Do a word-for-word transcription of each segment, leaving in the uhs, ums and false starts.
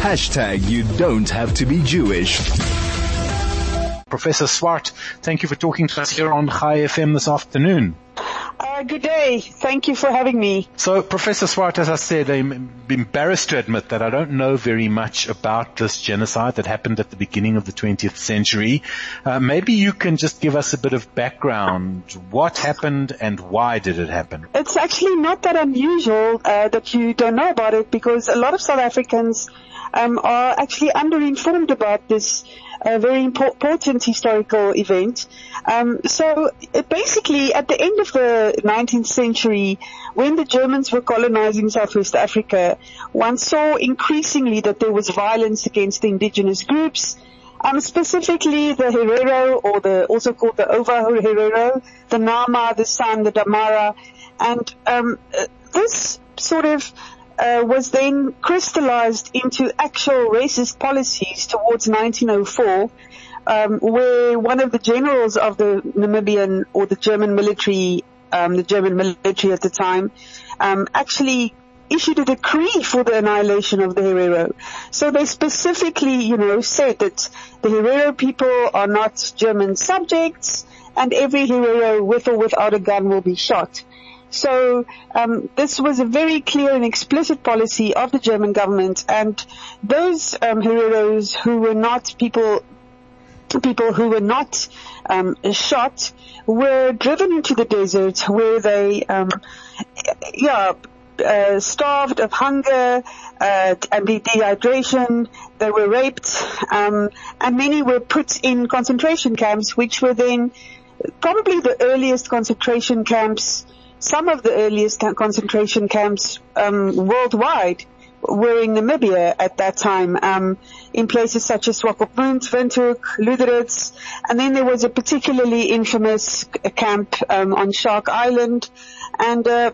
Hashtag you don't have to be Jewish. Professor Swart, thank you for talking to us here on Chai F M this afternoon. Uh, good day. Thank you for having me. So, Professor Swart, as I said, I'm embarrassed to admit that I don't know very much about this genocide that happened at the beginning of the twentieth century. Uh, maybe you can just give us a bit of background. What happened and why did it happen? It's actually not that unusual uh, that you don't know about it, because a lot of South Africans um, are actually underinformed about this a very important historical event. Um, so uh, basically, at the end of the nineteenth century, when the Germans were colonizing Southwest Africa, one saw increasingly that there was violence against the indigenous groups, um, specifically the Herero, or the also called the Ova Herero, the Nama, the San, the Damara, and um, uh, this sort of Uh, was then crystallized into actual racist policies towards nineteen oh four, um, where one of the generals of the Namibian or the German military, um, the German military at the time, um, actually issued a decree for the annihilation of the Herero. So they specifically, you know, said that the Herero people are not German subjects, and every Herero with or without a gun will be shot. So um, this was a very clear and explicit policy of the German government, and those um, Hereros who were not people, people who were not um, shot, were driven into the desert, where they, um, yeah, uh, starved of hunger uh, and dehydration. They were raped, um, and many were put in concentration camps, which were then probably the earliest concentration camps. Some of the earliest concentration camps um, worldwide were in Namibia at that time, um, in places such as Swakopmund, Windhoek, Lüderitz, and then there was a particularly infamous camp um, on Shark Island, and uh,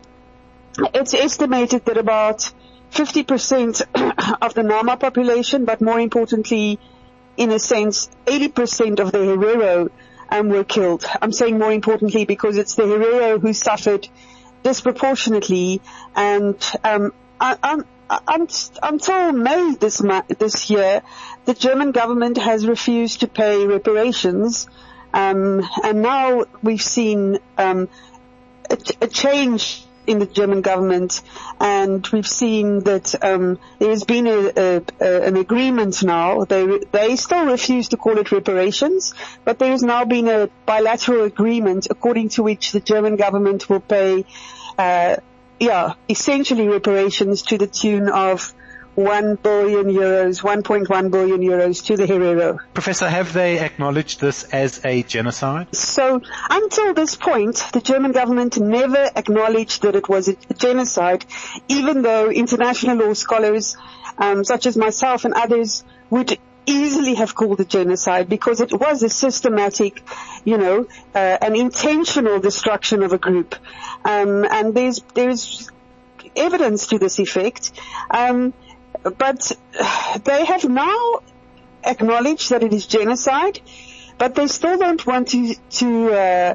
it's estimated that about fifty percent of the Nama population, but more importantly, in a sense, eighty percent of the Herero Um, were killed. I'm saying more importantly because it's the Herero who suffered disproportionately, and um, I, I'm, I'm, until May this this year, the German government has refused to pay reparations, um, and now we've seen um, a, a change in the German government, and we've seen that um, there has been a, a, a, an agreement now. They they still refuse to call it reparations, but there has now been a bilateral agreement according to which the German government will pay, uh, yeah, essentially reparations to the tune of one billion euros, one point one billion euros to the Herero. Professor, have they acknowledged this as a genocide? So, until this point, the German government never acknowledged that it was a genocide, even though international law scholars, um, such as myself and others, would easily have called it genocide, because it was a systematic, you know, uh, an intentional destruction of a group. Um, and there's, there's evidence to this effect. Um, But they have now acknowledged that it is genocide, but they still don't want to, to uh,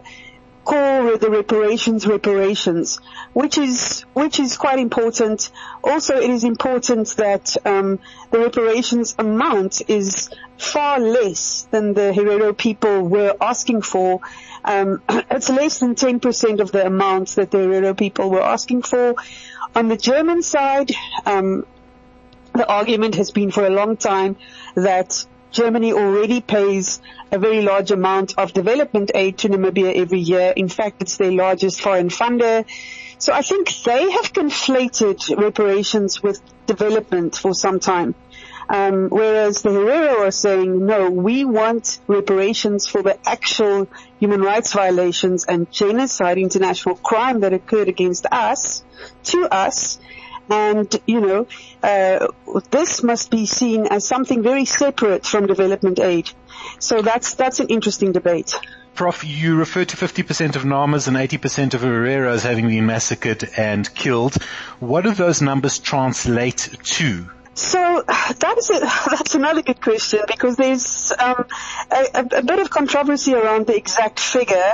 call the reparations reparations, which is which is quite important. Also, it is important that um, the reparations amount is far less than the Herero people were asking for. Um, it's less than ten percent of the amounts that the Herero people were asking for. On the German side, um, the argument has been for a long time that Germany already pays a very large amount of development aid to Namibia every year. In fact, it's their largest foreign funder. So I think they have conflated reparations with development for some time. Um, whereas the Herero are saying, no, we want reparations for the actual human rights violations and genocide, international crime that occurred against us, to us. And, you know, uh, this must be seen as something very separate from development aid. So that's, that's an interesting debate. Prof, you refer to fifty percent of Namas and eighty percent of Hereros having been massacred and killed. What do those numbers translate to? So that is a, that's another good question, because there's um, a, a bit of controversy around the exact figure.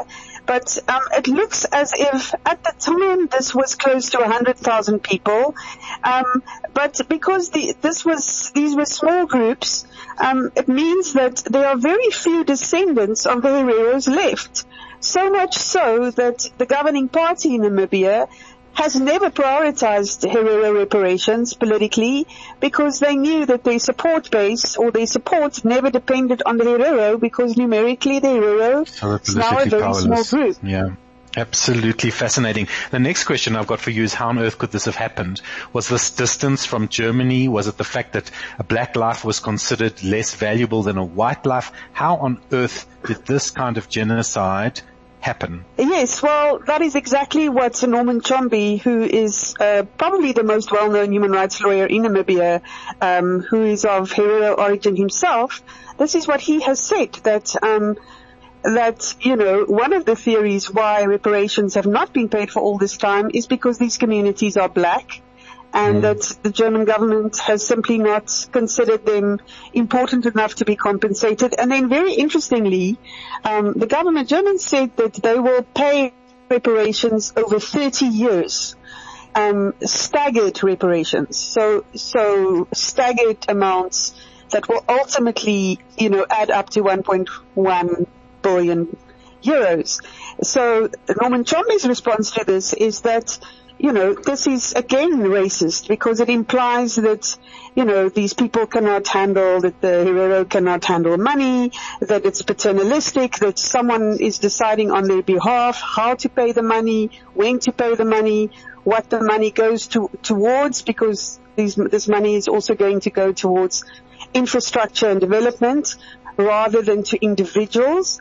But um, it looks as if at the time this was close to one hundred thousand people. Um, but because the, this was these were small groups, um, it means that there are very few descendants of the Hereros left. So much so that the governing party in Namibia has never prioritized Herero reparations politically because they knew that their support base or their support never depended on the Herero because numerically the Herero so is now a very powerless. small group. Yeah. Absolutely fascinating. The next question I've got for you is how on earth could this have happened? Was this distance from Germany? Was it the fact that a black life was considered less valuable than a white life? How on earth did this kind of genocide happen? Yes, well, that is exactly what Norman Chombi, who is uh, probably the most well-known human rights lawyer in Namibia, um, who is of Herero origin himself, this is what he has said, that um, that, you know, one of the theories why reparations have not been paid for all this time is because these communities are black, and mm. that the German government has simply not considered them important enough to be compensated. And then very interestingly, um, the government, Germans said that they will pay reparations over thirty years, um, staggered reparations. So, so staggered amounts that will ultimately, you know, add up to one point one billion euros. So Norman Chombi's response to this is that, you know, this is again racist because it implies that, you know, these people cannot handle, that the Herero cannot handle money, that it's paternalistic, that someone is deciding on their behalf how to pay the money, when to pay the money, what the money goes to, towards, because these, this money is also going to go towards infrastructure and development rather than to individuals.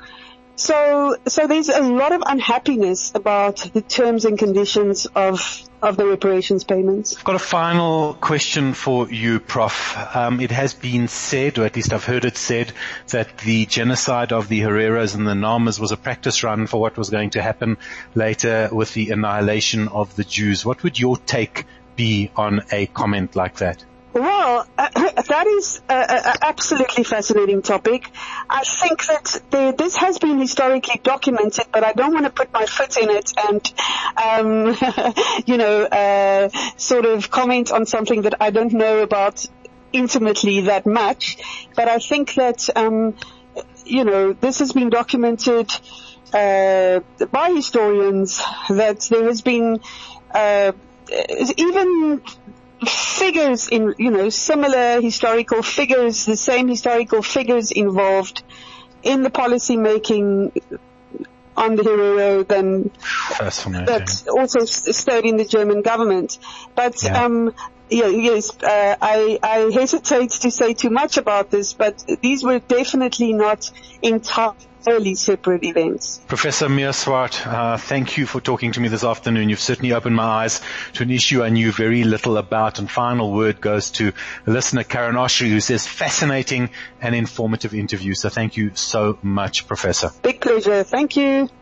So, so there's a lot of unhappiness about the terms and conditions of, of the reparations payments. I've got a final question for you, Professor Um, it has been said, or at least I've heard it said, that the genocide of the Hereros and the Namas was a practice run for what was going to happen later with the annihilation of the Jews. What would your take be on a comment like that? Well, uh, that is an absolutely fascinating topic. I think that the, this has been historically documented, but I don't want to put my foot in it and, um, you know, uh, sort of comment on something that I don't know about intimately that much. But I think that, um, you know, this has been documented uh, by historians, that there has been uh, even figures in, you know, similar historical figures, the same historical figures involved in the policy making on the Herero than that also stayed in the German government. But, yeah. um, yeah, yes, uh, I, I hesitate to say too much about this, but these were definitely not entirely separate events. Professor Mia Swart, uh, thank you for talking to me this afternoon. You've certainly opened my eyes to an issue I knew very little about. And final word goes to listener Karen Oshry, who says fascinating and informative interview. So thank you so much, Professor. Big pleasure. Thank you.